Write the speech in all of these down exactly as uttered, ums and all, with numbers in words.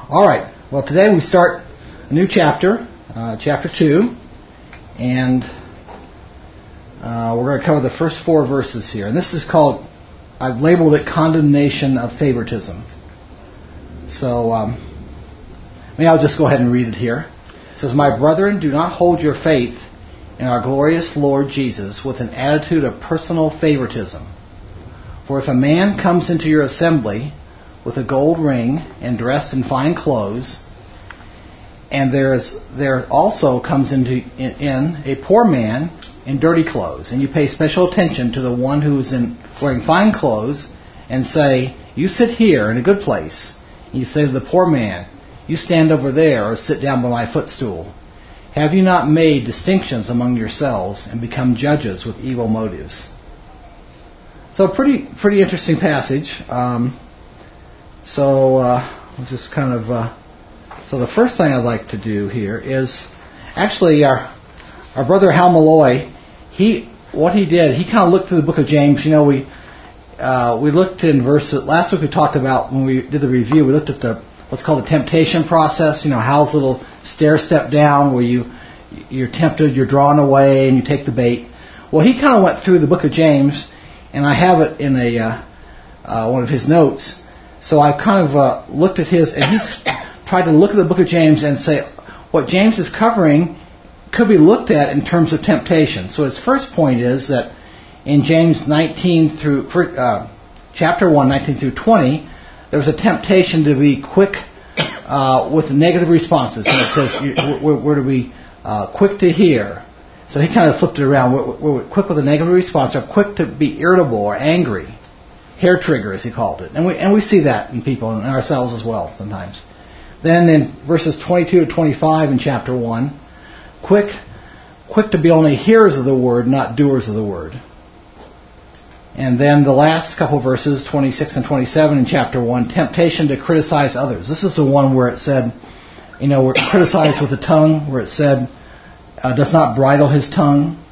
All right. Well, today we start a new chapter, uh, chapter two, and uh, we're going to cover the first four verses here. And this is called, I've labeled it Condemnation of Favoritism. So, um, maybe I'll just go ahead and read it here. It says, "My brethren, do not hold your faith in our glorious Lord Jesus with an attitude of personal favoritism. For if a man comes into your assembly with a gold ring and dressed in fine clothes, and there is there also comes into in, in a poor man in dirty clothes, and you pay special attention to the one who is in wearing fine clothes, and say, 'You sit here in a good place,' and you say to the poor man, 'You stand over there or sit down by my footstool,' have you not made distinctions among yourselves and become judges with evil motives?" So pretty pretty interesting passage. Um, so uh, we'll just kind of uh, so the first thing I'd like to do here is actually our our brother Hal Malloy. He what he did he kind of looked through the book of James. You know we uh, we looked in verse last week. We talked about when we did the review. We looked at the what's called the temptation process. You know, Hal's little stair step down where you you're tempted, you're drawn away, and you take the bait. Well, he kind of went through the book of James, and I have it in a uh, uh, one of his notes. So I kind of uh, looked at his, and he's tried to look at the book of James and say what James is covering could be looked at in terms of temptation. So his first point is that in James nineteen through uh, chapter one, nineteen through twenty, there was a temptation to be quick uh, with negative responses. And it says we're, we're to be uh, quick to hear. So he kind of flipped it around. We're, we're quick with a negative response, or quick to be irritable or angry. Hair trigger, as he called it. And we and we see that in people and ourselves as well sometimes. Then in verses twenty-two to twenty-five in chapter one, quick quick to be only hearers of the word, not doers of the word. And then the last couple of verses, twenty-six and twenty-seven in chapter one, temptation to criticize others. This is the one where it said, you know, we're criticized with the tongue, where it said, uh, does not bridle his tongue.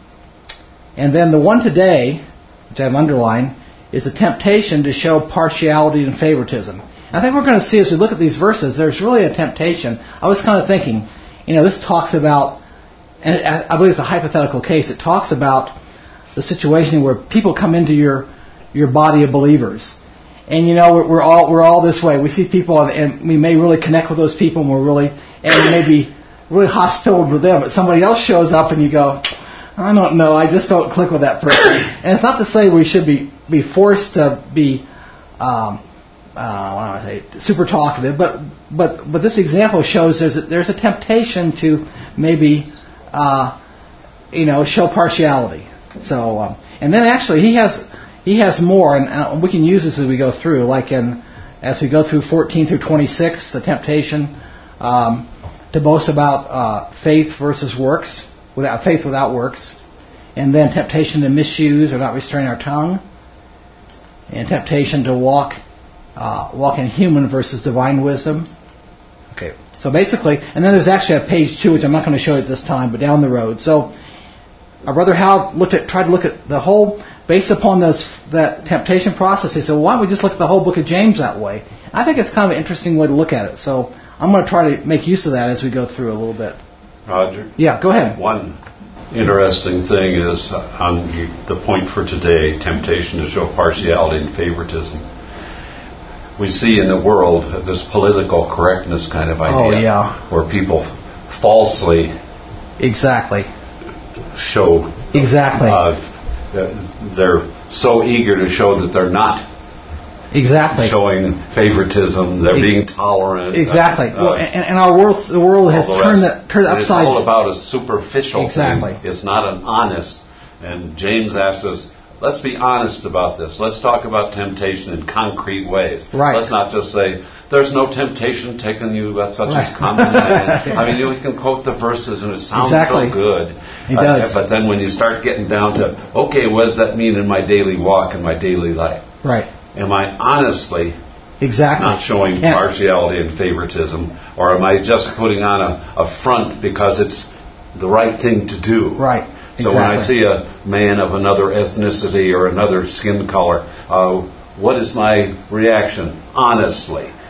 And then the one today, which I've underlined, is a temptation to show partiality and favoritism. And I think we're going to see as we look at these verses, there's really a temptation. I was kind of thinking, you know, this talks about, and I believe it's a hypothetical case, it talks about the situation where people come into your your body of believers. And, you know, we're, we're all we're all this way. We see people, and we may really connect with those people, and we're really, and we may be really hostile with them, but somebody else shows up, and you go, I don't know, I just don't click with that person. And it's not to say we should be, be forced to be, um, uh, what do I say, super talkative, but but but this example shows there's a, there's a temptation to maybe, uh, you know, show partiality. So, um, and then actually he has he has more, and uh, we can use this as we go through, like in as we go through fourteen through twenty-six, the temptation um, to boast about uh, faith versus works. Without faith without works, and then temptation to misuse or not restrain our tongue, and temptation to walk uh, walk in human versus divine wisdom. Okay, so basically, and then there's actually a page two, which I'm not going to show you at this time, but down the road. So our brother Hal looked at tried to look at the whole based upon this that temptation process. He said, well, why don't we just look at the whole book of James that way? I think it's kind of an interesting way to look at it. So I'm going to try to make use of that as we go through a little bit. Roger? Yeah, go ahead. One interesting thing is on the point for today, temptation to show partiality and favoritism. We see in the world this political correctness kind of idea. Oh, yeah. Where people falsely exactly show... Exactly. Uh, they're so eager to show that they're not Exactly. showing favoritism, they're Ex- being tolerant. Exactly. Uh, well, and, and our world, the world has turned that turned upside. It's all about a superficial exactly. thing. It's not an honest. And James asks us, let's be honest about this. Let's talk about temptation in concrete ways. Right. Let's not just say, there's no temptation taken you at such right. as common man. I mean, you can quote the verses and it sounds exactly. so good. It does. Uh, but then when you start getting down to, okay, what does that mean in my daily walk, in my daily life? Right. Am I honestly exactly. not showing yeah. partiality and favoritism, or am I just putting on a, a front because it's the right thing to do? Right. So exactly. when I see a man of another ethnicity or another skin color, uh, what is my reaction? Honestly.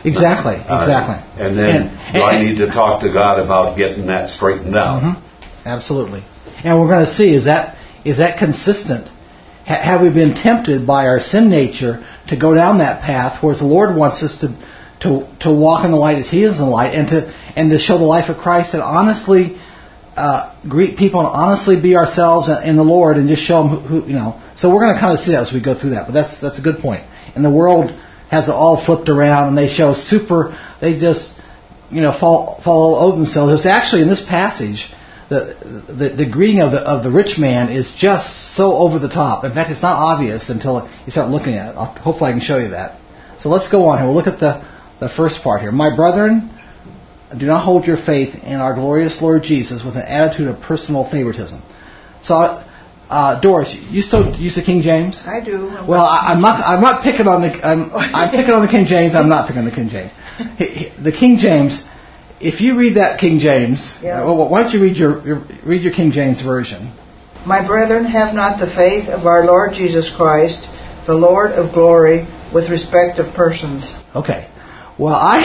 Exactly, exactly. Uh, and then and, do and, I need to talk to God about getting that straightened out? Mm-hmm, absolutely. And we're going to see, is that is that consistent? Ha- have we been tempted by our sin nature to go down that path, whereas the Lord wants us to to to walk in the light as He is in the light, and to and to show the life of Christ, and honestly uh, greet people, and honestly be ourselves in the Lord, and just show them who, who you know. So we're going to kind of see that as we go through that. But that's that's a good point. And the world has it all flipped around, and they show super. They just you know fall fall over themselves. It's actually in this passage. The, the the greeting of the of the rich man is just so over the top. In fact, it's not obvious until you start looking at it. I'll, hopefully, I can show you that. So let's go on here. We'll look at the, the first part here. My brethren, do not hold your faith in our glorious Lord Jesus with an attitude of personal favoritism. So, uh, Doris, you still use the King James? I do. Well, I, I'm not. I'm not picking on the. I'm, I'm picking on the King James. I'm not picking on the King James. The King James. If you read that King James, yeah. well, why don't you read your, your read your King James version? My brethren, have not the faith of our Lord Jesus Christ, the Lord of glory, with respect of persons. Okay. Well, I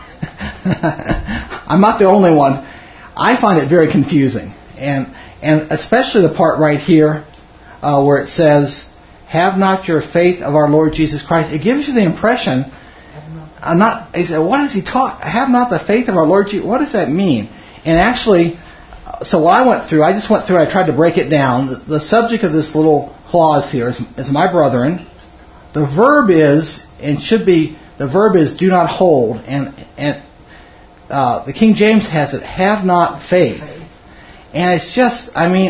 I'm not the only one. I find it very confusing, and and especially the part right here uh, where it says, "Have not your faith of our Lord Jesus Christ." It gives you the impression. I'm not. He said, "What does he talk? Have not the faith of our Lord Jesus." What does that mean? And actually, so what I went through, I just went through. I tried to break it down. The, the subject of this little clause here is, is my brethren. The verb is and should be the verb is do not hold, and and uh, the King James has it have not faith, and it's just. I mean,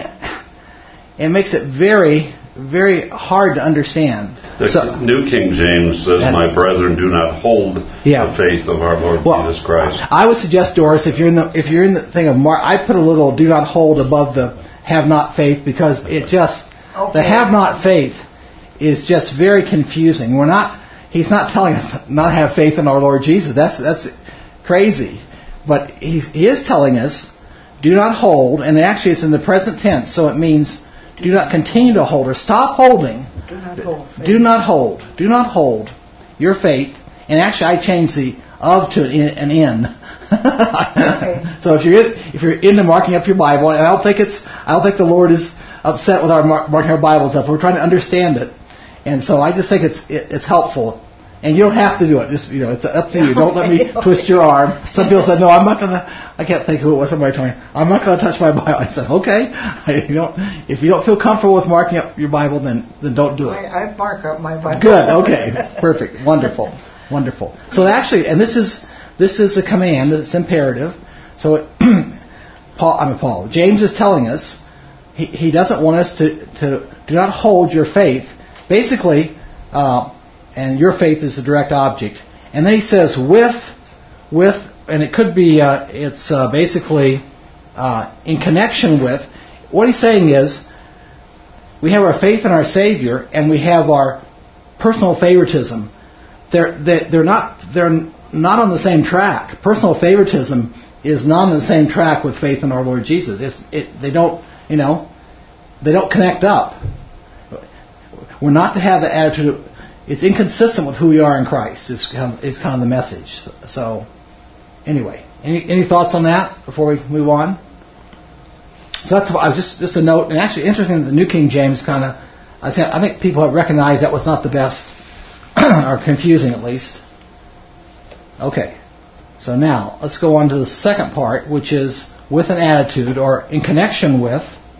it makes it very very hard to understand. The so, New King James says, "My brethren, do not hold yeah. the faith of our Lord well, Jesus Christ." I would suggest, Doris, if you're in the if you're in the thing of Mark, I put a little "do not hold" above the "have not faith" because it just okay. the "have not faith" is just very confusing. We're not. He's not telling us not to have faith in our Lord Jesus. That's that's crazy. But he's, he is telling us, do not hold, and actually it's in the present tense, so it means do not continue to hold or stop holding. Do not hold. Faith. Do not hold. Do not hold your faith. And actually, I changed the of to an in. Okay. So if you're if you're into marking up your Bible, and I don't think it's I don't think the Lord is upset with our mar- marking our Bibles up. We're trying to understand it, and so I just think it's it, it's helpful. And you don't have to do it. Just you know, it's up to you. Don't let me twist your arm. Some people said, "No, I'm not gonna." I can't think who it was. Somebody told me, "I'm not gonna touch my Bible." I said, "Okay." I, you don't, if you don't feel comfortable with marking up your Bible, then then don't do it. I, I mark up my Bible. Good. Okay. Perfect. Wonderful. Wonderful. So actually, and this is this is a command. It's imperative. So it, Paul, I mean Paul, James is telling us he he doesn't want us to to do not hold your faith. Basically. Uh, And your faith is the direct object. And then he says, with, with, and it could be, uh, it's uh, basically uh, in connection with. What he's saying is, we have our faith in our Savior, and we have our personal favoritism. They're they're not they're not on the same track. Personal favoritism is not on the same track with faith in our Lord Jesus. It's, it they don't you know they don't connect up. We're not to have the attitude of, it's inconsistent with who we are in Christ. Is kind of, is kind of the message. So, anyway, any any thoughts on that before we move on? So that's just just a note. And actually, interesting that the New King James kind of, I think I think people have recognized that was not the best, or confusing at least. Okay, so now let's go on to the second part, which is with an attitude or in connection with.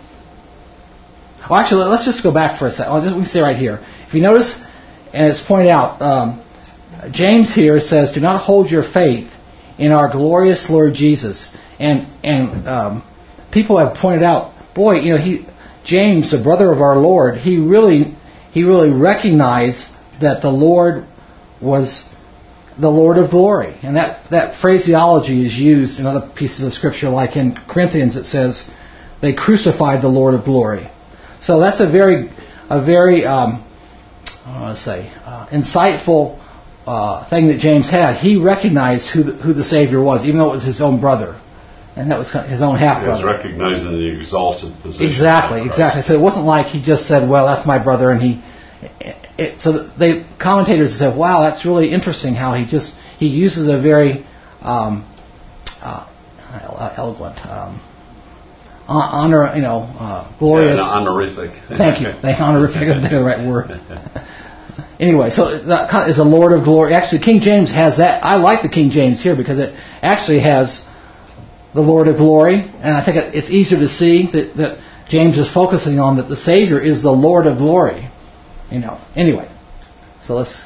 Well, actually, let's just go back for a second. We can stay right here. If you notice. And it's pointed out, um, James here says, do not hold your faith in our glorious Lord Jesus. And and um, people have pointed out, boy, you know, he James, the brother of our Lord, he really he really recognized that the Lord was the Lord of glory. And that, that phraseology is used in other pieces of Scripture, like in Corinthians it says, they crucified the Lord of glory. So that's a very, a very... Um, I want to say, uh, insightful uh, thing that James had. He recognized who the, who the Savior was, even though it was his own brother. And that was his own half-brother. He was recognizing the exalted position. Exactly, exactly. So it wasn't like he just said, well, that's my brother, and he... It, it, so they commentators said, wow, that's really interesting how he just... he uses a very um, uh, eloquent, um, honor, you know, uh, glorious. Yeah, honorific. Thank you. Thank honorific. I think the right word. Anyway, so that is a Lord of glory. Actually, King James has that. I like the King James here because it actually has the Lord of glory, and I think it's easier to see that, that James is focusing on that the Savior is the Lord of glory. You know. Anyway, so let's.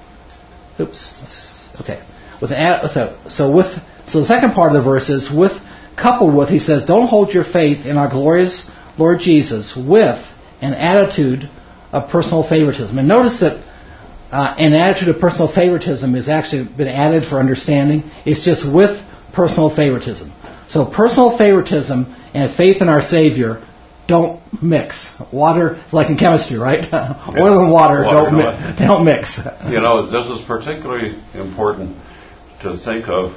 Oops. Okay. With an, so so with so the second part of the verse is with coupled with, he says, don't hold your faith in our glorious Lord Jesus with an attitude of personal favoritism. And notice that uh, an attitude of personal favoritism has actually been added for understanding. It's just with personal favoritism. So personal favoritism and faith in our Savior don't mix. Water is like in chemistry, right? Yeah. Oil and water, water don't, mi- they don't mix. You know, this is particularly important to think of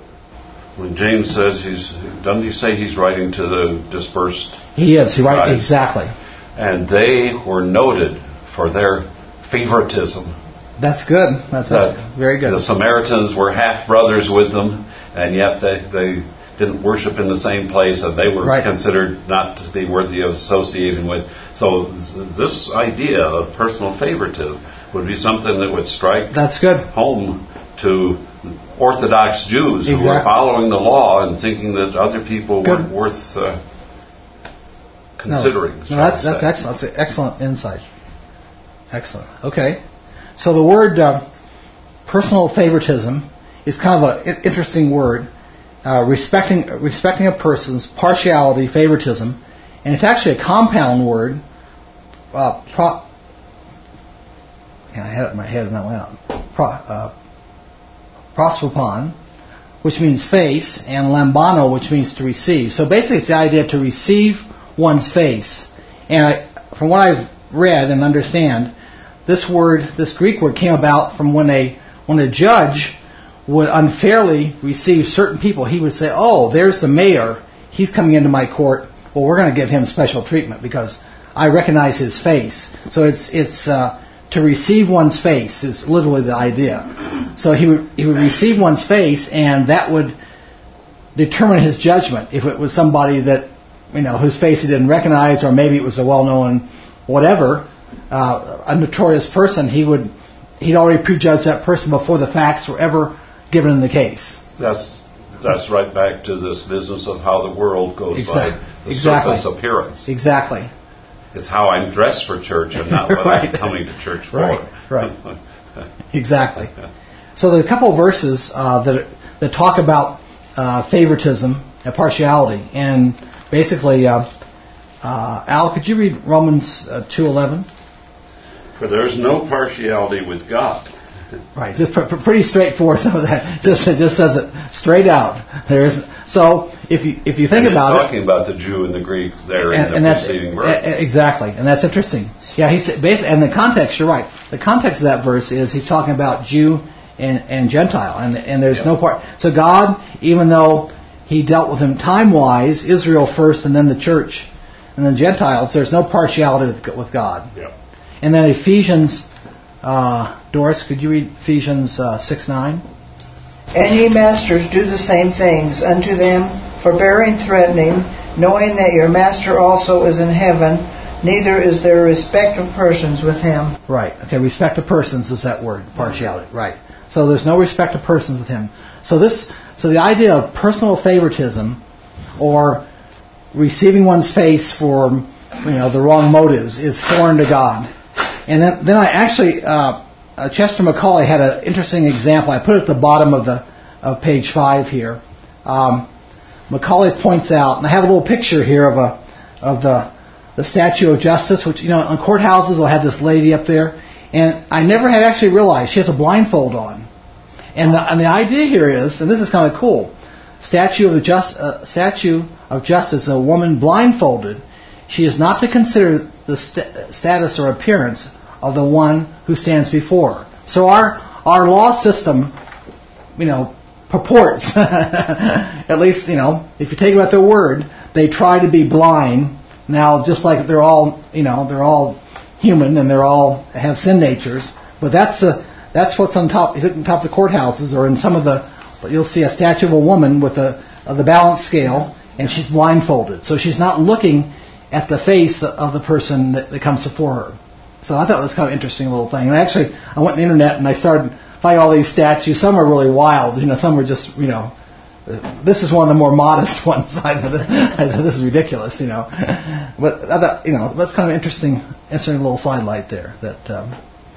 when James says he's, doesn't he say he's writing to the dispersed? He is, you're right, tribes? exactly. And they were noted for their favoritism. That's good. That's that very good. The Samaritans were half brothers with them, and yet they, they didn't worship in the same place, and they were right. considered not to be worthy of associating with. So this idea of personal favoritism would be something that would strike That's good. home to Orthodox Jews exactly. who were following the law and thinking that other people good. weren't worth uh, considering. No, no that's that's excellent. That's an excellent insight. Excellent. Okay. So the word uh, personal favoritism is kind of an interesting word. Uh, respecting respecting a person's partiality, favoritism, and it's actually a compound word. Uh, pro, yeah, I had it in my head and that went out. Pro, uh, prospopon, which means face, and lambano, which means to receive. So basically, it's the idea to receive one's face. And I, from what I've read and understand, this word, this Greek word, came about from when a when a judge would unfairly receive certain people. He would say, "Oh, there's the mayor. He's coming into my court. Well, we're going to give him special treatment because I recognize his face." So it's it's uh, to receive one's face is literally the idea. So he would he would receive one's face, and that would determine his judgment. If it was somebody that you know whose face he didn't recognize, or maybe it was a well-known whatever, uh, a notorious person, he would he'd already prejudged that person before the facts were ever given in the case. That's that's right back to this business of how the world goes exactly. by the exactly. surface appearance. Exactly. It's how I'm dressed for church and not what right. I'm coming to church for. Right. Right. Exactly. So there are a couple of verses uh, that that talk about uh, favoritism and partiality, and basically, uh, uh, Al, could you read Romans uh, two eleven? For there is no partiality with God. Right, just pr- pr- pretty straightforward. Some of that just it just says it straight out. There is so if you if you think and about talking it, about the Jew and the Greek there and, in the and preceding verse, verse. Exactly, and that's interesting. Yeah, he's basically, and the context. You're right. The context of that verse is he's talking about Jew and, and Gentile, and and there's yeah. no part. So God, even though He dealt with him time wise, Israel first, and then the church, and then Gentiles, there's no partiality with, with God. Yeah. And then Ephesians. Uh, Doris, could you read Ephesians uh, six nine? And ye masters, do the same things unto them, forbearing, threatening, knowing that your master also is in heaven, neither is there respect of persons with him. Right. Okay, respect of persons is that word, partiality. Right. So there's no respect of persons with him. So this, so the idea of personal favoritism, or receiving one's face for, you know, the wrong motives, is foreign to God. And then, then I actually, uh, uh, Chester McCauley had an interesting example. I put it at the bottom of the of page five here. Um, McCauley points out, and I have a little picture here of a of the the statue of justice, which, you know, in courthouses they'll have this lady up there, and I never had actually realized she has a blindfold on. And the and the idea here is, and this is kind of cool, statue of the just uh, statue of justice, a woman blindfolded. She is not to consider the st- status or appearance of the one who stands before her. So our our law system, you know, purports, at least, you know, if you take them at their word, they try to be blind. Now, just like they're all, you know, they're all human and they're all have sin natures, but that's the that's what's on top, on top of the courthouses, or in some of the, you'll see a statue of a woman with a, of the balance scale, and she's blindfolded. So she's not looking at the face of the person that, that comes before her. So I thought it was kind of an interesting little thing. And actually, I went on the internet and I started finding all these statues. Some are really wild. You know, some are just, you know, this is one of the more modest ones. I said, this is ridiculous, you know. But I thought, you know, that's kind of interesting, interesting little sidelight there. That um,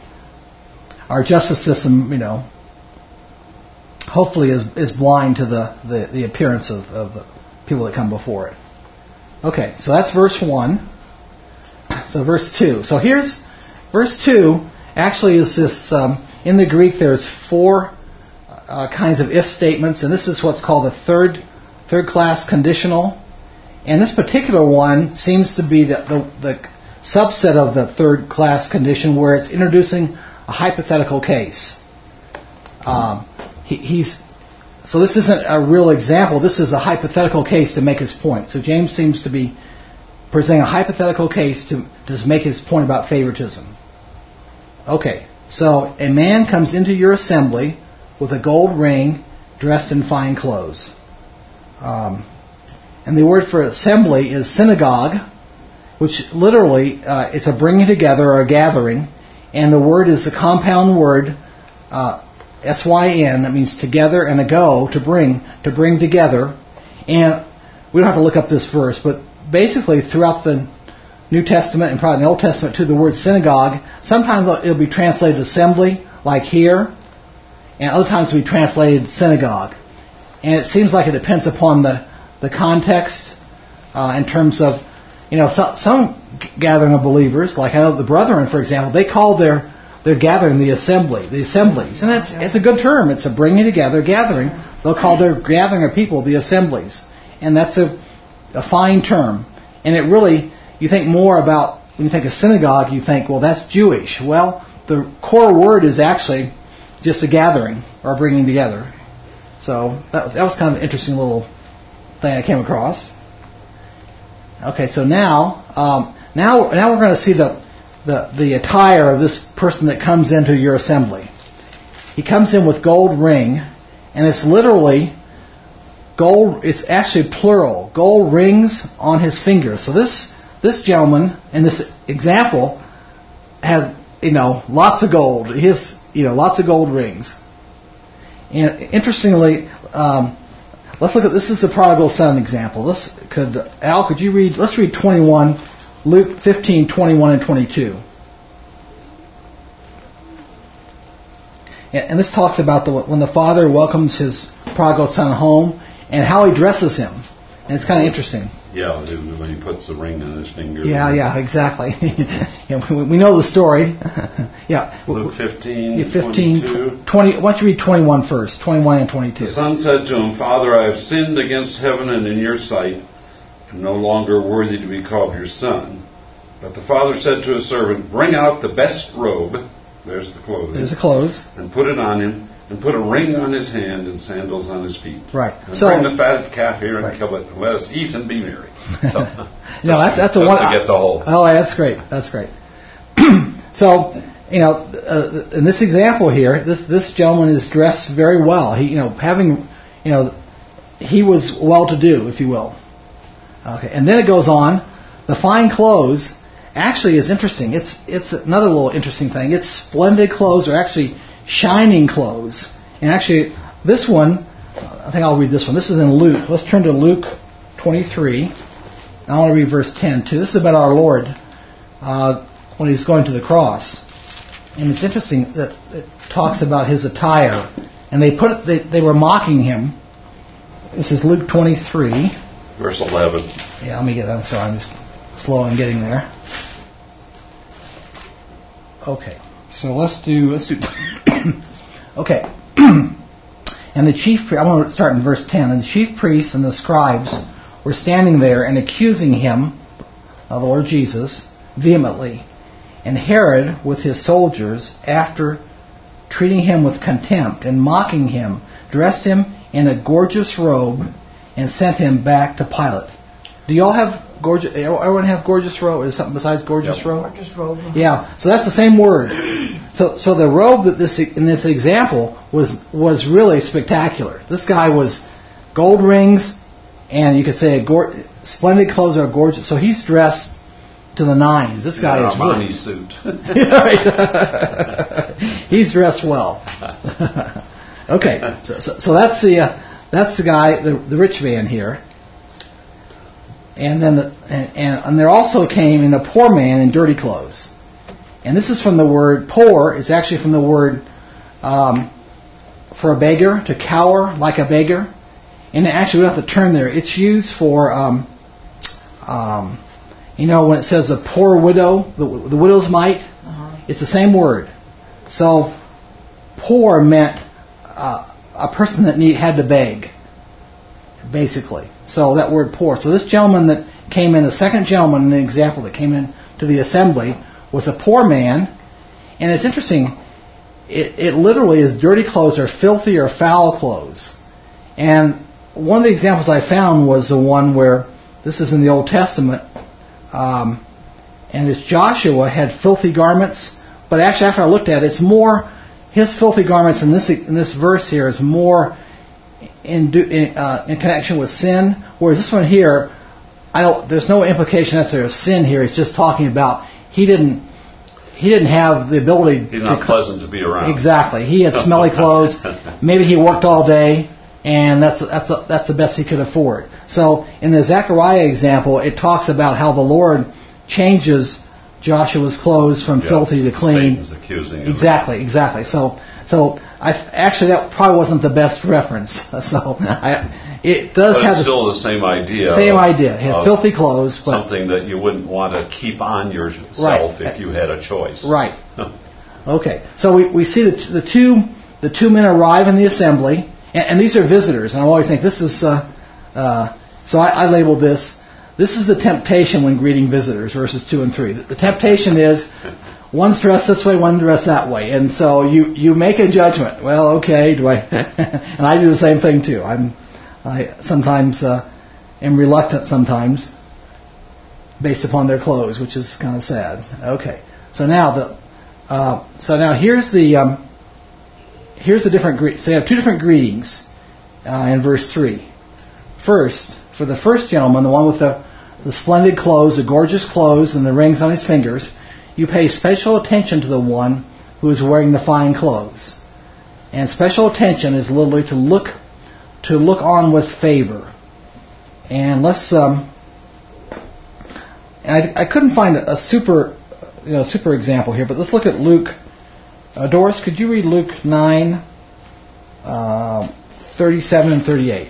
our justice system, you know, hopefully is is blind to the, the, the appearance of, of the people that come before it. Okay, so that's verse one. So verse two. So here's verse two. Actually, is this um, in the Greek? There's four uh, kinds of if statements, and this is what's called a third third class conditional. And this particular one seems to be the, the the subset of the third class condition, where it's introducing a hypothetical case. Um, he, he's so this isn't a real example. This is a hypothetical case to make his point. So James seems to be presenting a hypothetical case to, to make his point about favoritism. Okay, so a man comes into your assembly with a gold ring, dressed in fine clothes. Um, and the word for assembly is synagogue, which literally uh, is a bringing together or a gathering. And the word is a compound word, uh, S Y N, that means together, and a go, to bring, to bring together. And we don't have to look up this verse, but basically throughout the New Testament and probably the Old Testament too, the word synagogue, sometimes it'll be translated assembly, like here, and other times it'll be translated synagogue. And it seems like it depends upon the, the context uh, in terms of, you know, some, some gathering of believers, like I know the Brethren, for example, they call their their gathering the assembly, the assemblies. And it's, it's a good term. It's a bringing together, gathering. They'll call their gathering of people the assemblies. And that's a, a fine term. And it really, you think more about, when you think of synagogue, you think, well, that's Jewish. Well, the core word is actually just a gathering or bringing together. So that, that was kind of an interesting little thing I came across. Okay, so now, um, now, now we're going to see the, the the attire of this person that comes into your assembly. He comes in with gold ring, and it's literally gold. It's actually plural. Gold rings on his fingers. So this this gentleman in this example had, you know, lots of gold. His, you know, lots of gold rings. And interestingly, um, let's look at this. Is the prodigal son example. This could Al, could you read? Let's read twenty-one, Luke fifteen, twenty-one and twenty-two. And this talks about the, when the father welcomes his prodigal son home and how he dresses him. And it's kind of interesting. Yeah, when he puts the ring on his finger. Yeah, yeah, exactly. Yeah, we, we know the story. Yeah. Luke fifteen, yeah, fifteen, twenty-two. twenty, why don't you read twenty-one first? twenty-one and twenty-two. The son said to him, Father, I have sinned against heaven and in your sight. I'm no longer worthy to be called your son. But the father said to his servant, bring out the best robe. There's the clothing. There's the clothes. And put it on him. And put a ring on his hand and sandals on his feet. Right. And so, bring the fatted calf here and right. kill it. And let us eat and be merry. So, no, that's that's a just one. to get the whole. Oh, that's great. That's great. So, you know, uh, in this example here, this this gentleman is dressed very well. He, you know, having, you know, he was well-to-do, if you will. Okay, and then it goes on. The fine clothes actually is interesting. It's it's another little interesting thing. It's splendid clothes, or actually shining clothes. And actually, this one, I think I'll read this one. This is in Luke. Let's turn to Luke twenty-three. I want to read verse ten too. This is about our Lord uh, when He's going to the cross. And it's interesting that it talks about His attire. And they put it, they, they were mocking Him. This is Luke twenty-three. Verse eleven. Yeah, let me get that. I'm sorry, I'm just slow in getting there. Okay, so let's do, let's do, okay. And the chief, I want to start in verse ten. And the chief priests and the scribes were standing there and accusing him, of the Lord Jesus, vehemently. And Herod, with his soldiers, after treating him with contempt and mocking him, dressed him in a gorgeous robe and sent him back to Pilate. Do you all have gorgeous. Everyone have gorgeous robe? Is something besides gorgeous Yep. robe? Gorgeous robe. Yeah. So that's the same word. So so the robe that this in this example was was really spectacular. This guy was gold rings, and you could say a gor- splendid clothes are gorgeous. So he's dressed to the nines. This guy yeah, is Armani really, suit. right. He's dressed well. Okay, so, so so that's the uh, that's the guy, the the rich man here, and then the, and, and and there also came in a poor man in dirty clothes, and this is from the word poor. It's actually from the word um, for a beggar, to cower like a beggar, and actually we don't have to turn there. It's used for um, um, you know, when it says the poor widow, the, the widow's mite, uh-huh. It's the same word. So poor meant uh, a person that need, had to beg, basically. So that word poor. So this gentleman that came in, the second gentleman in the example that came in to the assembly, was a poor man. And it's interesting, it, it literally is dirty clothes or filthy or foul clothes. And one of the examples I found was the one where, this is in the Old Testament, um, and this Joshua had filthy garments, but actually after I looked at it, it's more, his filthy garments in this in this verse here is more in in, uh, in connection with sin, whereas this one here, I don't. There's no implication that there's sin here. It's just talking about he didn't he didn't have the ability. He's to not pleasant to be around. Exactly. He had smelly clothes. Maybe he worked all day, and that's that's that's the best he could afford. So in the Zechariah example, it talks about how the Lord changes Joshua's clothes from yeah. filthy to clean. Satan's accusing him. Exactly, exactly. So, so I actually that probably wasn't the best reference. So, I, it does but have it's the still the same idea. Same of, idea. He had filthy clothes, but something that you wouldn't want to keep on yourself right. if you had a choice. Right. Okay. So we we see the the two the two men arrive in the assembly, and, and these are visitors. And I always think this is. Uh, uh, so I, I labeled this. This is the temptation when greeting visitors, verses two and three. The, the temptation is one's dressed this way, one's dressed that way, and so you, you make a judgment. Well, okay, do I? And I do the same thing too. I'm I sometimes uh, am reluctant sometimes based upon their clothes, which is kind of sad. Okay, so now the uh, so now here's the um, here's the different gre- so you have two different greetings uh, in verse three. First, for the first gentleman, the one with the, the splendid clothes, the gorgeous clothes, and the rings on his fingers, you pay special attention to the one who is wearing the fine clothes. And special attention is literally to look to look on with favor. And let's um, and I, I couldn't find a, a super you know super example here, but let's look at Luke. Uh, Doris, could you read Luke nine, uh, thirty-seven and thirty-eight?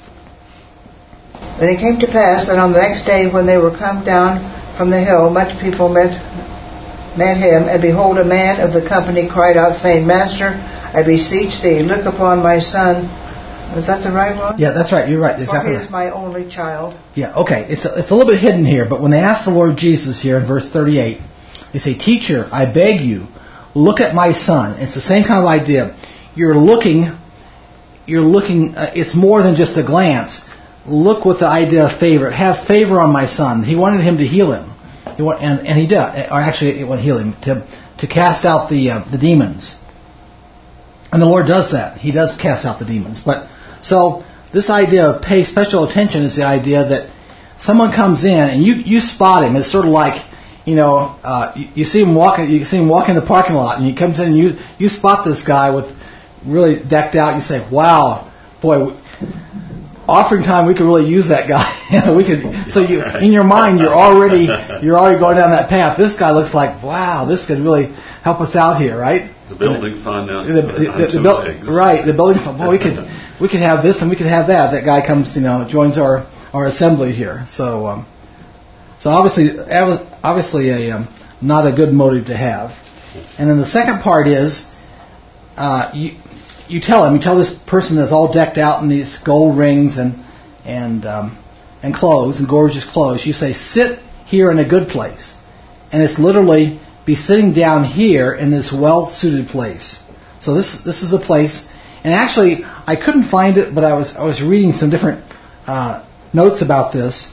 And it came to pass that on the next day when they were come down from the hill, much people met met him, and behold, a man of the company cried out, saying, Master, I beseech thee, look upon my son. Is that the right one? Yeah, that's right. You're right. Exactly. For he is my only child. Yeah, okay. It's a, it's a little bit hidden here, but when they ask the Lord Jesus here in verse thirty-eight, they say, Teacher, I beg you, look at my son. It's the same kind of idea. You're looking, you're looking, uh, it's more than just a glance. Look with the idea of favor. Have favor on my son. He wanted him to heal him. He want, and, and he did. Or actually, it would heal him. To, to cast out the uh, the demons. And the Lord does that. He does cast out the demons. But so this idea of pay special attention is the idea that someone comes in and you, you spot him. It's sort of like, you know, uh, you, you see him walking. You see him walking in the parking lot, and he comes in and you you spot this guy with really decked out. You say, "Wow, boy." Offering time, we could really use that guy. You know, we could. So you, in your mind, you're already you're already going down that path. This guy looks like, wow, this could really help us out here, right? The building fund, uh, the, the, the, the build, right? The building fund. Well, we could we could have this and we could have that. That guy comes, you know, joins our, our assembly here. So, um, so obviously, obviously, a um, not a good motive to have. And then the second part is, uh, you. You tell him, you tell this person that's all decked out in these gold rings and and um, and clothes and gorgeous clothes. You say, sit here in a good place, and it's literally be sitting down here in this well-suited place. So this this is a place, and actually I couldn't find it, but I was I was reading some different uh, notes about this,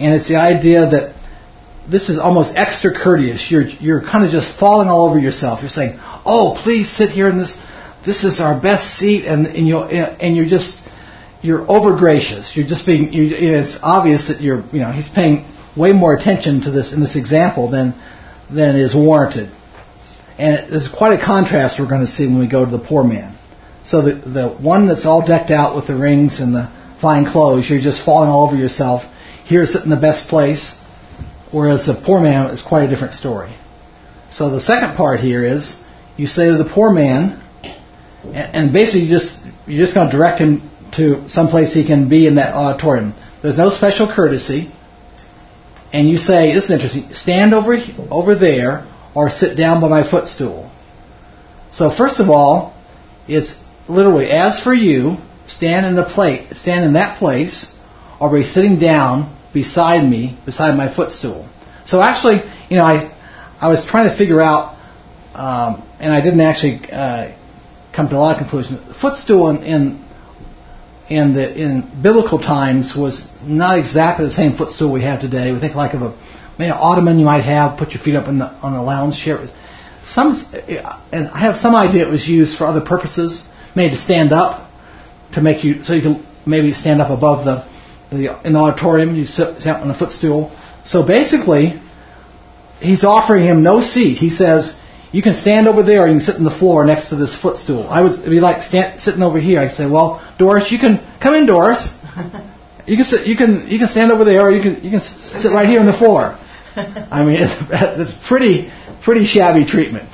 And it's the idea that this is almost extra courteous. You're you're kind of just falling all over yourself. You're saying, "Oh, please sit here in this. This is our best seat," and and you and you're just you're over gracious. You're just being. You, it's obvious that you're you know he's paying way more attention to this in this example than than is warranted. And there's quite a contrast we're going to see when we go to the poor man. So the the one that's all decked out with the rings and the fine clothes, you're just falling all over yourself. Here, sitting in the best place. Whereas the poor man is quite a different story. So the second part here is you say to the poor man, and, and basically you just you're just going to direct him to some place he can be in that auditorium. There's no special courtesy, and you say, this is interesting, stand over over there or sit down by my footstool. So first of all, it's literally, as for you, stand in the plate, stand in that place, or be sitting down beside me, beside my footstool. So actually, you know, I I was trying to figure out, um, and I didn't actually uh, come to a lot of conclusions. The footstool in, in in the in biblical times was not exactly the same footstool we have today. We think like of a maybe an ottoman you might have, put your feet up in the, on a lounge chair. Some, and I have some idea it was used for other purposes, maybe to stand up, to make you so you can maybe stand up above the. In the auditorium, you sit on the footstool. So basically, he's offering him no seat. He says, you can stand over there or you can sit on the floor next to this footstool. I would be like stand, sitting over here. I'd say, well, Doris, you can come in, Doris. You can sit. You can you can stand over there, or you can you can sit right here on the floor. I mean, it's, it's pretty pretty shabby treatment.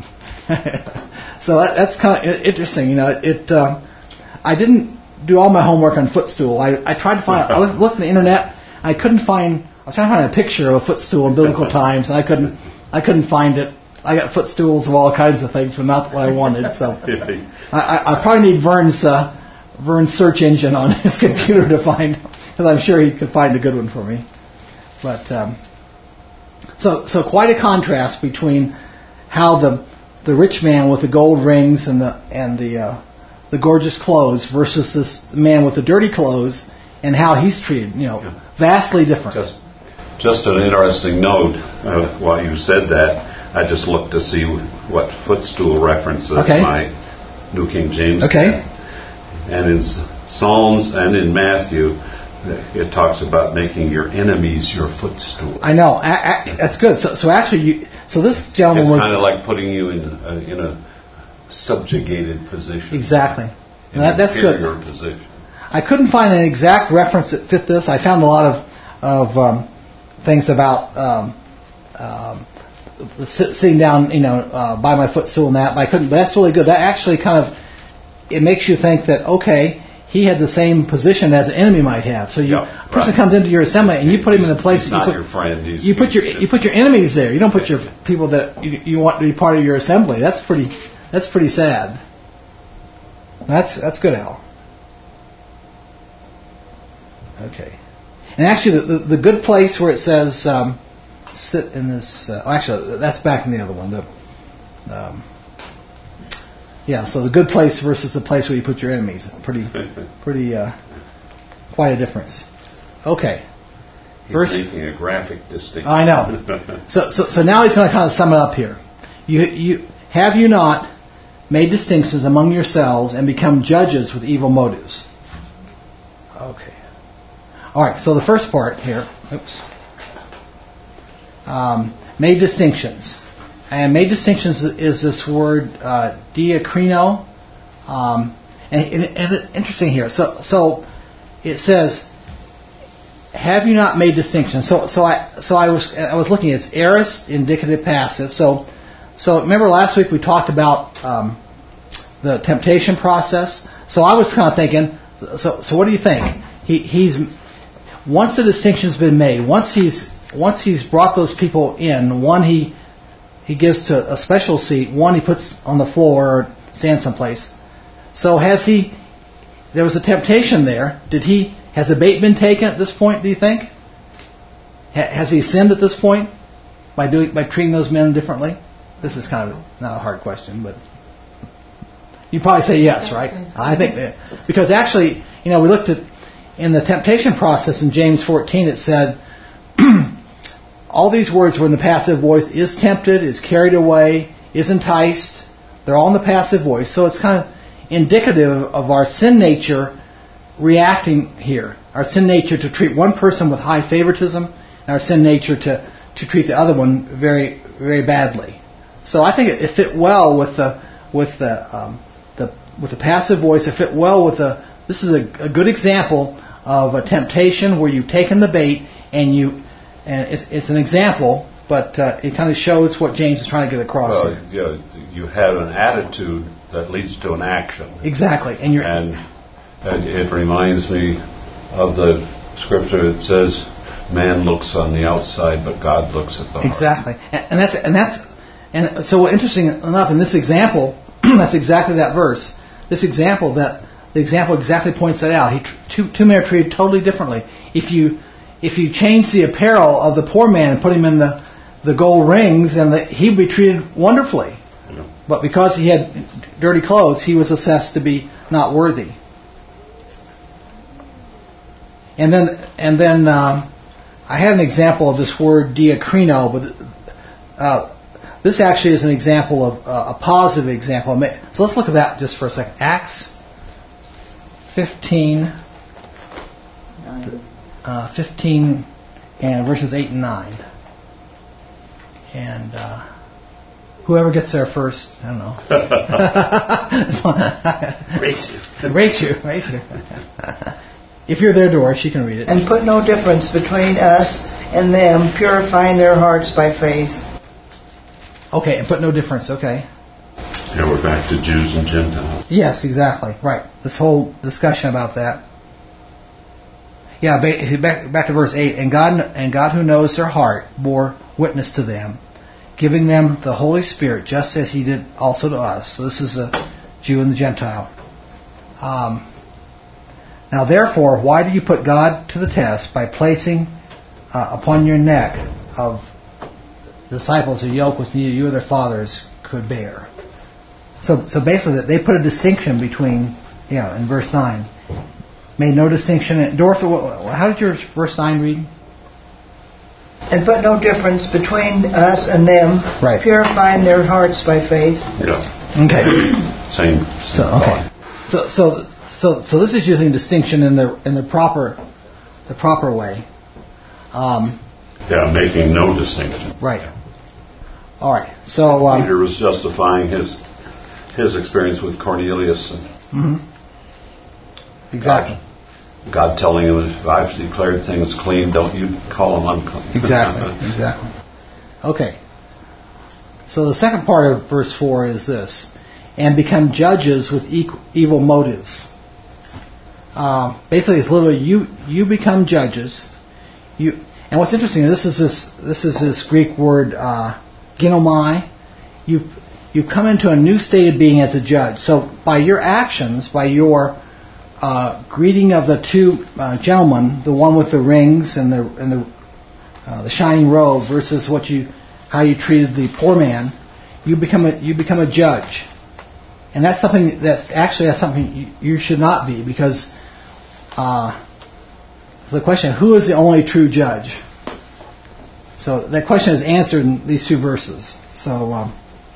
So that, that's kind of interesting. You know, it. Uh, I didn't. do all my homework on footstool. I, I tried to find. I looked on the internet. I couldn't find. I was trying to find a picture of a footstool in biblical times, and I couldn't. I couldn't find it. I got footstools of all kinds of things, but not what I wanted. So I, I, I probably need Vern's uh, Vern's search engine on his computer to find, because I'm sure he could find a good one for me. But um, so so quite a contrast between how the the rich man with the gold rings and the and the uh, the gorgeous clothes versus this man with the dirty clothes and how he's treated, you know, yeah. Vastly different. Just, just an interesting note, uh, while you said that, I just looked to see what footstool references okay. my New King James okay. had. And in Psalms and in Matthew, it talks about making your enemies your footstool. I know. I, I, that's good. So, so actually, you, so this gentleman it's was... It's kind of like putting you in a, in a subjugated position. Exactly. In that, that's good. Position. I couldn't find an exact reference that fit this. I found a lot of of um, things about um, um, sit, sitting down, you know, uh, by my footstool and that. But I couldn't. But that's really good. That actually kind of it makes you think that okay, he had the same position as an enemy might have. So you, yep, a person right. comes into your assembly and you put him he's, in a place. He's that not you put, your friend. He's, you put he's, your you put your enemies there. You don't put your people that you, you want to be part of your assembly. That's pretty. That's pretty sad. That's that's good, Al. Okay. And actually, the, the, the good place where it says um, sit in this... Uh, actually, that's back in the other one. The, um, yeah, so the good place versus the place where you put your enemies. Pretty, pretty, uh, quite a difference. Okay. He's Verse, making a graphic distinction. I know. So, so, so now he's going to kind of sum it up here. You, you have you not made distinctions among yourselves and become judges with evil motives? Okay. All right, so the first part here, oops, um, made distinctions. And made distinctions is this word uh, diakrino. Um, and, and, and interesting here. So so it says, have you not made distinctions? So so I so I was I was looking. It's aorist, indicative, passive. So so remember last week we talked about um, the temptation process. So I was kind of thinking. So so what do you think? He he's Once the distinction's been made, once he's once he's brought those people in, one he he gives to a special seat, one he puts on the floor or stands someplace. So has he? There was a temptation there. Did he? Has the bait been taken at this point? Do you think? Ha, has he sinned at this point by doing by treating those men differently? This is kind of not a hard question, but you probably say yes, right? I think that, because actually, you know, we looked at. In the temptation process in James fourteen, it said, all these words were in the passive voice: is tempted, is carried away, is enticed. They're all in the passive voice. So it's kind of indicative of our sin nature reacting here. Our sin nature to treat one person with high favoritism, and our sin nature to, to treat the other one very, very badly. So I think it, it fit well with the with the um, the with the passive voice. It fit well with the. This is a, a good example of a temptation where you've taken the bait and you. And it's, it's an example, but uh, it kind of shows what James is trying to get across well, here. Yeah, you have an attitude that leads to an action. Exactly, and you're and, and it reminds me of the scripture that says, "Man looks on the outside, but God looks at the heart." Exactly, and, and that's and that's and so interesting enough in this example, that's exactly that verse. This example that the example exactly points that out. He two two men are treated totally differently. If you If you change the apparel of the poor man and put him in the, the gold rings, and the, he'd be treated wonderfully. Yeah. But because he had dirty clothes, he was assessed to be not worthy. And then, and then um, I had an example of this word diakrino, but uh, this actually is an example of uh, a positive example. So let's look at that just for a second. Acts fifteen. Uh, fifteen and verses eight and nine. And uh, whoever gets there first, I don't know. Race you. Race you. Race you. If you're there, Doris, you can read it. And put no difference between us and them, purifying their hearts by faith. Okay, and put no difference, okay. Yeah, we're back to Jews and Gentiles. Yes, exactly. Right. This whole discussion about that. Yeah, back, back to verse eight. And God, and God who knows their heart bore witness to them, giving them the Holy Spirit, just as He did also to us. So this is a Jew and the Gentile. Um, now therefore, why do you put God to the test by placing uh, upon your neck of disciples a yoke which neither you or their fathers could bear? So, so basically, they put a distinction between, you know, in verse nine. Made no distinction. Dorothy, how did your verse nine read? And put no difference between us and them, right. Purifying their hearts by faith. Yeah. Okay. Same. same so okay. So so so so this is using distinction in the in the proper the proper way. Um, yeah, making no distinction. Right. All right. So um, Peter was justifying his his experience with Cornelius and. Mm-hmm. Exactly. God, God telling him, if I've declared things clean, don't you call them unclean. Exactly. Exactly. Okay. So the second part of verse four is this: and become judges with evil motives. Uh, basically, it's literally you. You become judges. You. And what's interesting, this is this. This is this Greek word uh, ginomai. You've you've come into a new state of being as a judge. So by your actions, by your Uh, greeting of the two uh, gentlemen, the one with the rings and the and the uh, the shining robe, versus what you how you treated the poor man, you become a you become a judge, and that's something that's actually that's something you, you should not be, because uh, the question, who is the only true judge? So that question is answered in these two verses. So um,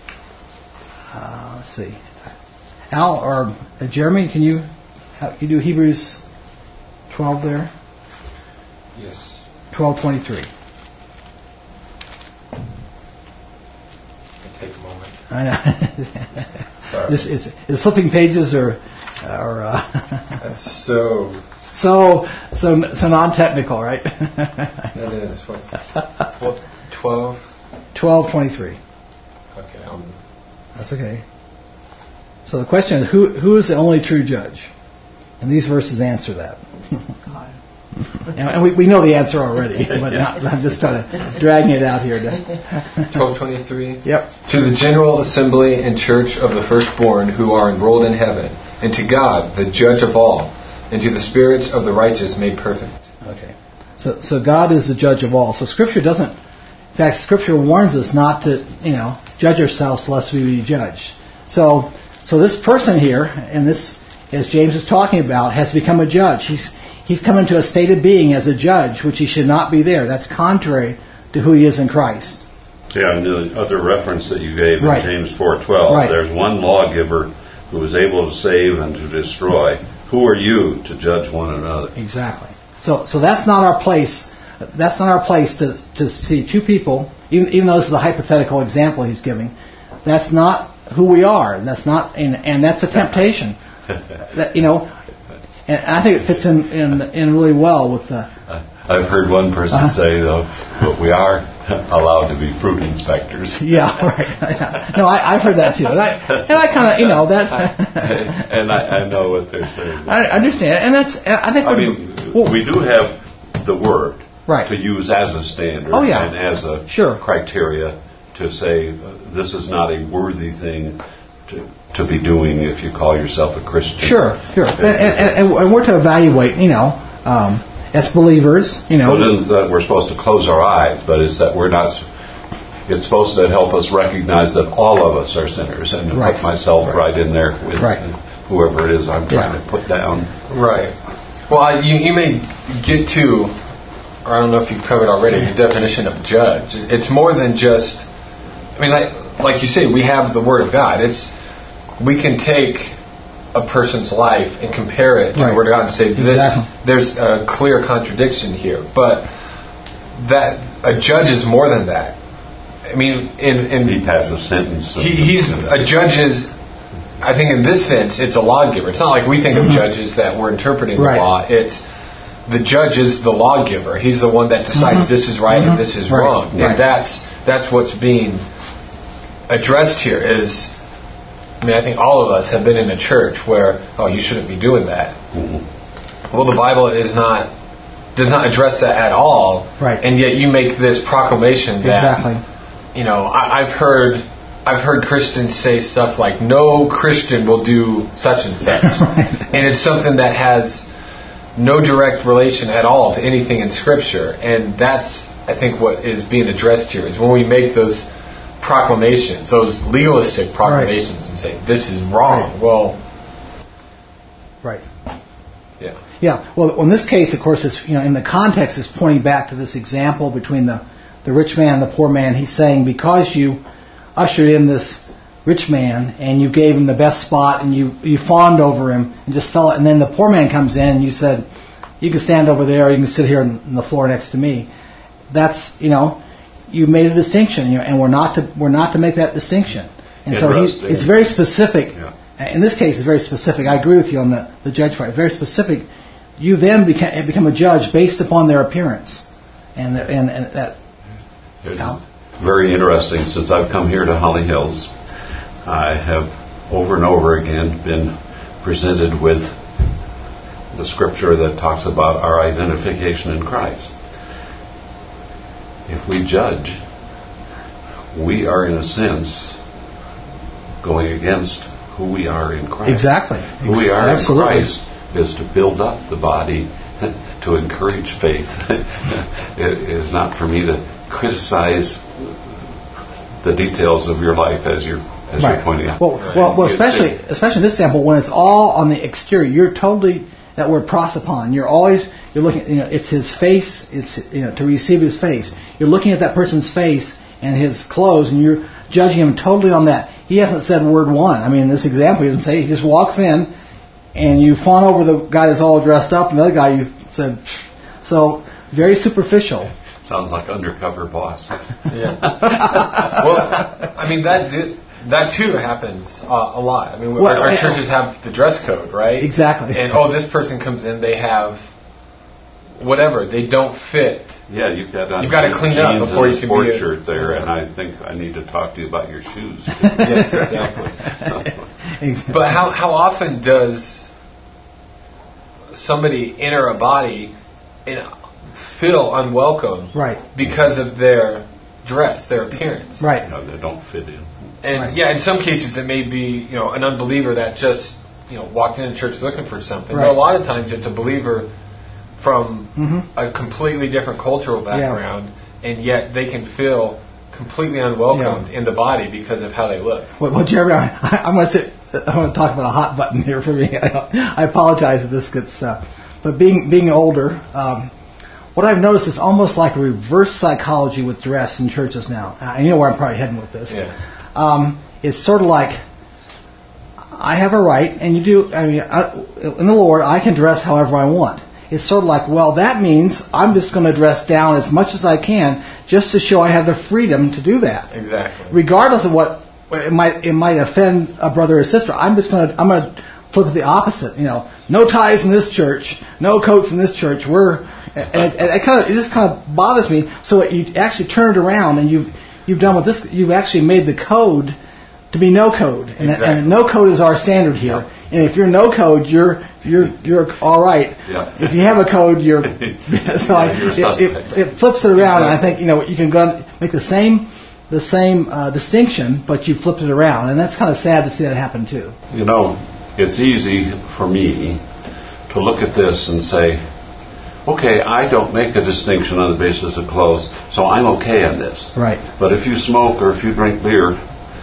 uh, let's see, Al or uh, Jeremy, can you? You do Hebrews twelve there? Yes. twelve twenty-three. It'll take a moment. I know. This is is flipping pages or or uh, That's so so so so non-technical, right? That is what's twelve. twelve twenty-three. Okay. Um, That's okay. So the question is, who who is the only true judge? And these verses answer that. And we, we know the answer already, but not, I'm just trying to dragging it out here. twelve twenty-three. Yep. To the general assembly and church of the firstborn who are enrolled in heaven, and to God, the judge of all, and to the spirits of the righteous made perfect. Okay. So so God is the judge of all. So Scripture doesn't. In fact, Scripture warns us not to, you know, judge ourselves lest we be judged. So so this person here, and this, as James is talking about, has become a judge. He's he's come into a state of being as a judge, which he should not be there. That's contrary to who he is in Christ. Yeah, and the other reference that you gave Right. in James four twelve, Right. there's one lawgiver who is able to save and to destroy. Who are you to judge one another? Exactly. So, so that's not our place. That's not our place to to see two people. Even even though this is a hypothetical example he's giving, that's not who we are. And that's not, and, and that's a temptation. That you know, and I think it fits in in, in really well with the. I've heard one person Uh-huh. say, though, but we are allowed to be fruit inspectors. Yeah, right. No, I, I've heard that too, and I and I kind of you know that. and I, I know what they're saying. I understand, and that's I think. I we're- mean, well, we do have the word Right. to use as a standard Oh, yeah. and as a Sure. criteria to say uh, this is not a worthy thing to, to be doing if you call yourself a Christian. Sure, sure, and, and, and we're to evaluate, you know, um, as believers, you know. So it isn't that we're supposed to close our eyes, but it's that we're not. It's supposed to help us recognize that all of us are sinners, and to Right. put myself Right. right in there with Right. whoever it is I'm trying Yeah. to put down. Right. Well, I- you, you may get to, or I don't know if you've covered already, the definition of judge. It's more than just, I mean, like, like you say, we have the Word of God. It's, we can take a person's life and compare it to Right. the Word of God and say, this, Exactly. there's a clear contradiction here. But that a judge is more than that. I mean, in, in He passes sentence. he, he's a judge is, I think in this sense, it's a lawgiver. It's not like we think of judges that we're interpreting Right. the law. It's the judge is the lawgiver. He's the one that decides Mhm. this is right Mhm. and this is Right. wrong. Right. And that's that's what's being addressed here. Is I mean, I think all of us have been in a church where, oh, you shouldn't be doing that. Mhm. Well, the Bible is not does not address that at all. Right. And yet you make this proclamation that Exactly. you know, I, I've heard I've heard Christians say stuff like, no Christian will do such and such. Right. And it's something that has no direct relation at all to anything in Scripture. And that's, I think, what is being addressed here, is when we make those proclamations, those legalistic proclamations, Right. and say, this is wrong. Right. Well, Right. yeah. Yeah. Well, in this case, of course, it's, you know, in the context, is pointing back to this example between the the rich man and the poor man. He's saying, because you ushered in this rich man and you gave him the best spot and you you fawned over him and just fell, and then the poor man comes in and you said, you can stand over there, or you can sit here on the floor next to me. That's, you know, you made a distinction, you know, and we're not to we're not to make that distinction. And so he's, Interesting. it's very specific. Yeah. In this case, it's very specific. I agree with you on the, the judge part. Very specific. You then become, become a judge based upon their appearance, and the, and, and that. It's Yeah. very interesting. Since I've come here to Holly Hills, I have over and over again been presented with the scripture that talks about our identification in Christ. If we judge, we are in a sense going against who we are in Christ. Exactly. Who we are Absolutely. in Christ is to build up the body, to encourage faith. It is not for me to criticize the details of your life as you're as Right. you're pointing out. Well, well, well, It's- especially it- especially in this example, when it's all on the exterior, you're totally, that word prosopon. You're always you're looking. You know, it's his face. It's, you know, to receive his face. You're looking at that person's face and his clothes, and you're judging him totally on that. He hasn't said word one. I mean, in this example, he doesn't say. He just walks in, and you fawn over the guy that's all dressed up, and the other guy you said. Pfft. So very superficial. Sounds like undercover boss. Yeah. Well, I mean, that did, that too happens uh, a lot. I mean, Well, our, our I- churches have the dress code, right? Exactly. And oh, this person comes in, they have whatever, they don't fit. Yeah, you've got on You've got to clean jeans up before and you a can sport be a- shirt there, and I think I need to talk to you about your shoes. Yes, exactly. Exactly. But how how often does somebody enter a body and feel unwelcome, Right. because of their dress, their appearance? Right. You know, they don't fit in. And Right. yeah, in some cases it may be, you know, an unbeliever that just, you know, walked into church looking for something. Right. But a lot of times it's a believer from Mhm. a completely different cultural background, and yet they can feel completely unwelcomed in the body because of how they look. Well, well Jeremy, I, I'm going to sit. I want to talk about a hot button here for me. I apologize if this gets uh, but being being older, um, what I've noticed is almost like a reverse psychology with dress in churches now. Uh, you know where I'm probably heading with this. Yeah. Um, it's sort of like, I have a right, and you do. I mean, I, in the Lord, I can dress however I want. It's sort of like, well, that means I'm just going to dress down as much as I can, just to show I have the freedom to do that. Exactly. Regardless of what it might it might offend a brother or sister. I'm just going to I'm going to flip it the opposite. You know, no ties in this church, no coats in this church. We're and it, and it kind of it just kind of bothers me. So you actually turn it around, and you've you've done with this. You've actually made the code to be no code, and, exactly. and no code is our standard here. Yeah. And if you're no code, you're you're you're all right. Yeah. If you have a code, you're so I, you're it, it, it flips it around, and I think you know you can go make the same the same uh, distinction, but you flipped it around, and that's kind of sad to see that happen too. You know, it's easy for me to look at this and say, okay, I don't make a distinction on the basis of clothes, so I'm okay on this. Right. But if you smoke or if you drink beer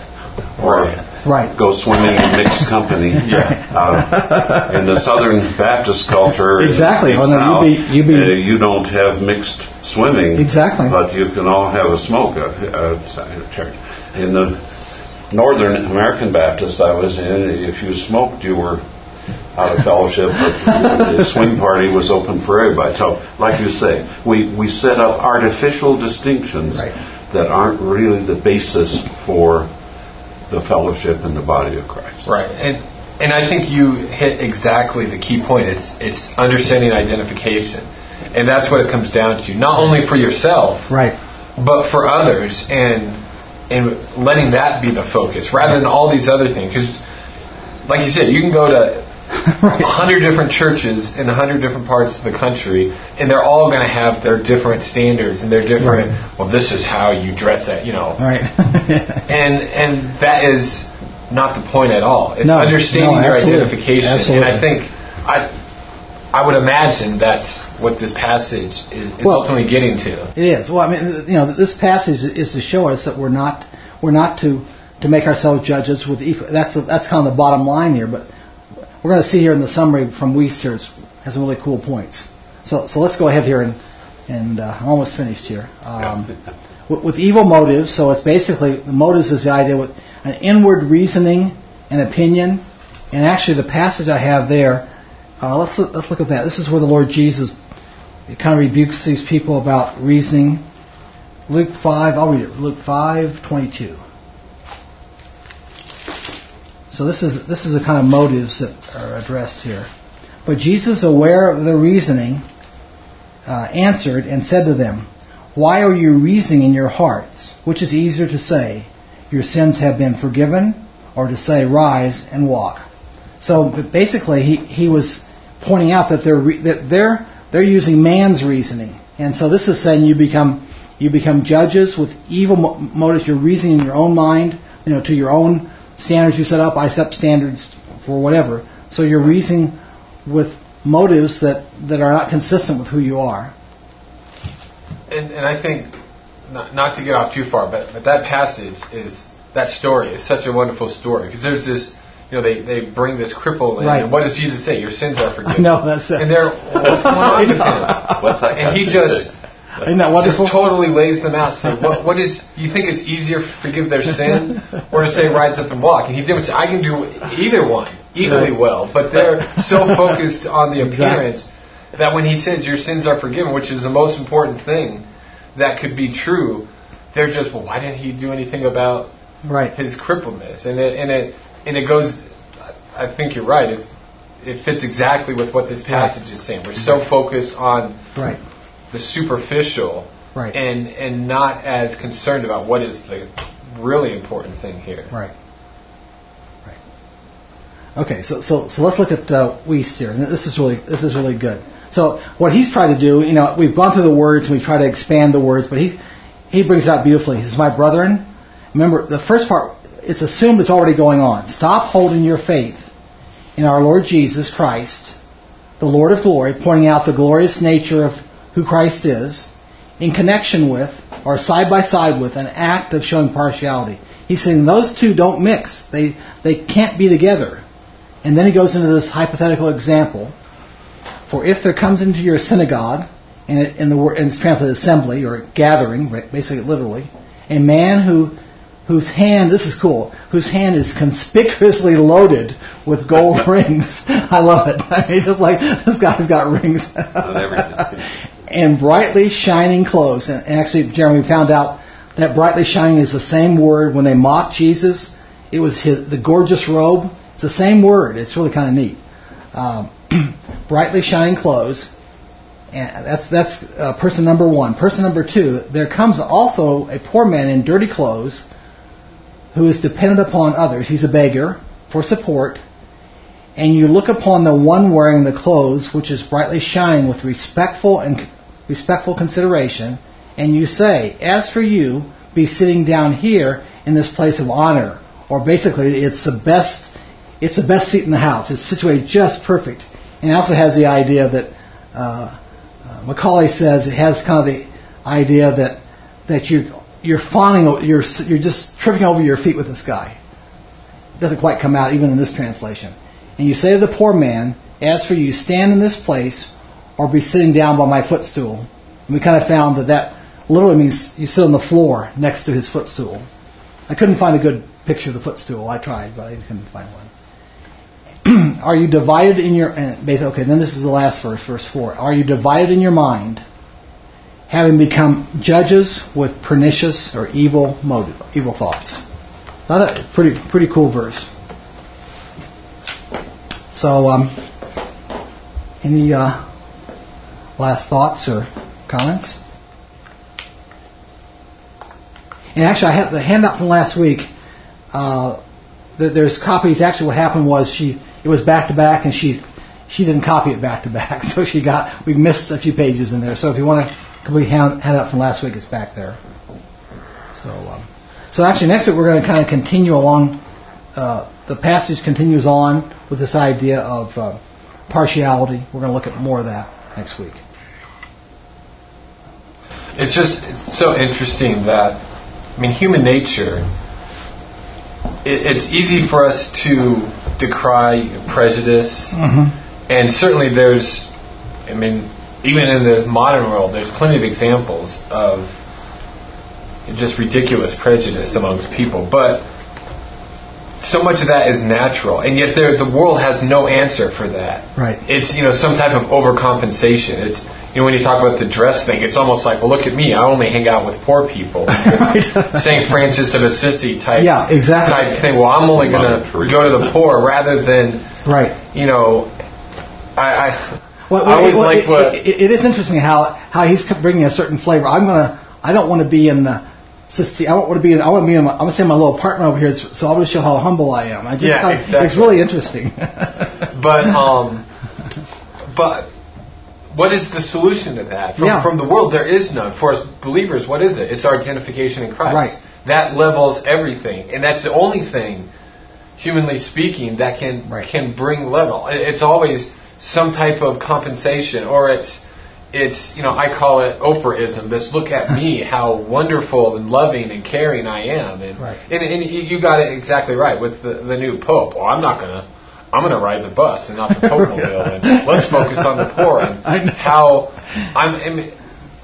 or right. go swimming in mixed company, yeah. uh, in the Southern Baptist culture, exactly. in oh, no, South, you be, you, be, uh, you don't have mixed swimming. Exactly. But you can all have a smoke uh, uh, church. In the Northern American Baptist I was in, if you smoked, you were out of fellowship, but the swing party was open for everybody. So, like you say, we, we set up artificial distinctions right. that aren't really the basis for the fellowship in the body of Christ. Right. And and I think you hit exactly the key point. It's it's understanding identification. And that's what it comes down to. Not only for yourself, right, but for others, and and letting that be the focus rather than all these other things. Because, like you said, you can go to right. a hundred different churches in a hundred different parts of the country, and they're all going to have their different standards and their different. Right. Well, this is how you dress it, you know. Right. and and that is not the point at all. It's no, understanding no, your absolutely. identification, Absolutely. and I think I. I would imagine that's what this passage is, is well, ultimately getting to. It is. Well, I mean, you know, this passage is to show us that we're not we're not to, to make ourselves judges with equal. That's a, that's kind of the bottom line here. But we're going to see here in the summary from Wiest here it has some really cool points. So so let's go ahead here and and uh, I'm almost finished here. Um, with, with evil motives. So it's basically the motives is the idea with an inward reasoning and opinion. And actually, the passage I have there. Uh, let's look, let's look at that. This is where the Lord Jesus he kind of rebukes these people about reasoning. Luke five, I'll read it. Luke five twenty-two. So this is this is the kind of motives that are addressed here. But Jesus, aware of their reasoning, uh, answered and said to them, "Why are you reasoning in your hearts? Which is easier to say, 'Your sins have been forgiven,' or to say, 'Rise and walk'?" So basically, he, he was pointing out that they're re, that they're they're using man's reasoning, and so this is saying you become you become judges with evil mo- motives. You're reasoning in your own mind, you know, to your own standards you set up. I set up standards for whatever. So you're reasoning with motives that, that are not consistent with who you are. And and I think not, not to get off too far, but but that passage is that story is such a wonderful story because there's this. You know, they, they bring this cripple in, right. and what does Jesus say? Your sins are forgiven. No, that's it. And they're, what's going on with him? What's that? And he just, Isn't that wonderful? just totally lays them out. Say, what, what is? You think it's easier to forgive their sin, or to say rise up and walk? And he demonstrates, I can do either one equally right. well, but they're so focused on the appearance exactly. that when he says your sins are forgiven, which is the most important thing that could be true, they're just, well, why didn't he do anything about right. his crippledness? And it and it and it goes. I think you're right. It's, it fits exactly with what this passage is saying. We're so focused on right. the superficial right. and and not as concerned about what is the really important thing here. Right. Right. Okay, so so so let's look at uh, Wiest here. And this is really this is really good. So what he's trying to do, you know, we've gone through the words and we try to expand the words, but he he brings it out beautifully. He says, "My brethren, remember the first part. It's assumed it's already going on. Stop holding your faith in our Lord Jesus Christ, the Lord of glory," pointing out the glorious nature of who Christ is, in connection with, or side by side with, an act of showing partiality. He's saying those two don't mix. They they can't be together. And then he goes into this hypothetical example. For if there comes into your synagogue, and it, in the word, and it's translated assembly or gathering, basically literally, a man who whose hand, this is cool, whose hand is conspicuously loaded with gold rings. I love it. I mean, it's just like, this guy's got rings. And brightly shining clothes. And actually, Jeremy, we found out that brightly shining is the same word when they mocked Jesus. It was his, the gorgeous robe. It's the same word. It's really kind of neat. Um, brightly shining clothes. And that's that's uh, person number one. Person number two, there comes also a poor man in dirty clothes who is dependent upon others. He's a beggar for support. And you look upon the one wearing the clothes, which is brightly shining with respectful and respectful consideration, and you say, as for you, be sitting down here in this place of honor. Or basically, it's the best, it's the best seat in the house. It's situated just perfect. And it also has the idea that uh, uh, Macaulay says it has kind of the idea that that you you're fawning, you're you're just tripping over your feet with this guy. It doesn't quite come out even in this translation. And you say to the poor man, as for you, stand in this place, or be sitting down by my footstool. And we kind of found that that literally means you sit on the floor next to his footstool. I couldn't find a good picture of the footstool. I tried, but I couldn't find one. Are you divided in your... And okay, then this is the last verse, verse four. Are you divided in your mind, having become judges with pernicious or evil motive, evil thoughts? Not a pretty pretty cool verse. So, um, any uh, last thoughts or comments? And actually, I have the handout from last week. Uh, there's copies. Actually, what happened was she it was back to back, and she she didn't copy it back to back, so she got we missed a few pages in there. So if you want to complete hand handout from last week, it's back there. So, um, so actually, next week we're going to kind of continue along. Uh, the passage continues on with this idea of uh, partiality. We're going to look at more of that next week. It's just it's so interesting that, I mean, human nature, it, it's easy for us to decry prejudice. Mm-hmm. And certainly there's, I mean, even in the modern world, there's plenty of examples of just ridiculous prejudice amongst people. But so much of that is natural, and yet there, the world has no answer for that. Right. It's, you know, some type of overcompensation. It's, you know, when you talk about the dress thing, it's almost like, well, look at me, I only hang out with poor people. Saint Francis of Assisi type, yeah, exactly. type thing. Well, I'm only going to go to the poor rather than, right. you know, I, I, well, I always well, like it, what... It, it is interesting how, how he's bringing a certain flavor. I'm going to, I don't want to be in the, I don't want to be. In, I want to be in. My, I'm going to say my little apartment over here, so I want to show how humble I am. I just yeah, thought exactly. It's really interesting. but um, but what is the solution to that? From, yeah. from the world, there is none. For us believers, what is it? It's our identification in Christ. Right. That levels everything, and that's the only thing, humanly speaking, that can right. can bring level. It's always some type of compensation, or it's. It's, you know, I call it Oprah-ism. This look at me, how wonderful and loving and caring I am. And, right. and, and you got it exactly right with the, the new Pope. Well, I'm not going to, I'm going to ride the bus and not the Pope-mobile. And let's focus on the poor and how I'm, I mean,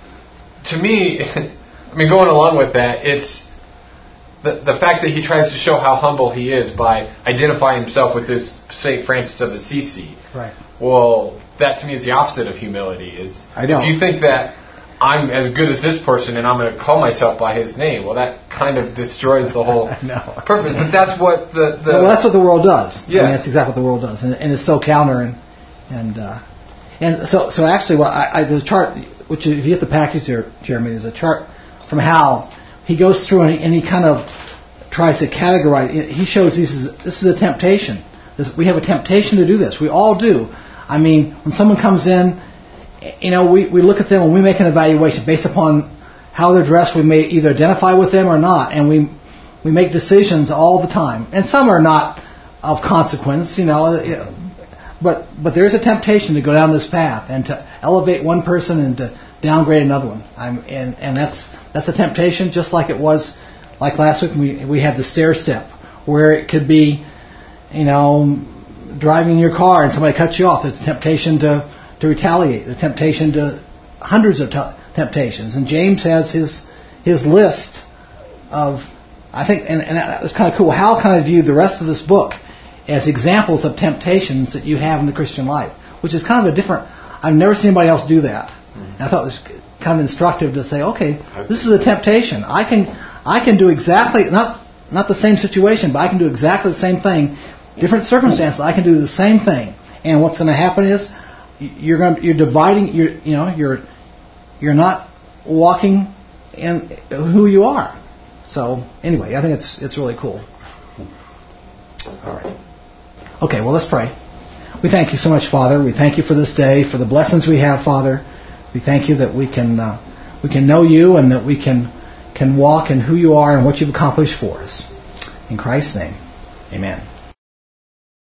to me, I mean, going along with that, it's the, the fact that he tries to show how humble he is by identifying himself with this Saint Francis of Assisi. Right. Well, that to me is the opposite of humility. Is I know. If you think that I'm as good as this person and I'm going to call myself by his name, well, that kind of destroys the whole purpose. But that's what the, the well, that's what the world does. Yeah, I mean, that's exactly what the world does, and, and it's so counter and and uh, and so so actually, what I, I there's a chart which if you get the package here, Jeremy, there's a chart from Hal. He goes through and he, and he kind of tries to categorize. He shows these as, this is a temptation. This, we have a temptation to do this. We all do. I mean, when someone comes in, you know, we, we look at them and we make an evaluation based upon how they're dressed. We may either identify with them or not, and we we make decisions all the time. And some are not of consequence, you know, but but there is a temptation to go down this path and to elevate one person and to downgrade another one. I'm, and and that's that's a temptation, just like it was like last week. We we had the stair step where it could be, you know, driving your car and somebody cuts you off. It's a temptation to to retaliate, the temptation to hundreds of t- temptations. And James has his his list of, I think, and, and that was kind of cool. Hal kind of viewed the rest of this book as examples of temptations that you have in the Christian life, which is kind of a different. I've never seen anybody else do that. And I thought it was kind of instructive to say, okay, this is a temptation. I can I can do exactly not not the same situation, but I can do exactly the same thing, different circumstances. I can do the same thing, and what's going to happen is you're going to, you're dividing. You're you know you're you're not walking in who you are. So anyway, I think it's it's really cool. All right. Okay, well, let's pray. We thank you so much, Father. We thank you for this day, for the blessings we have, Father. We thank you that we can uh, we can know you and that we can can walk in who you are and what you've accomplished for us. In Christ's name, amen.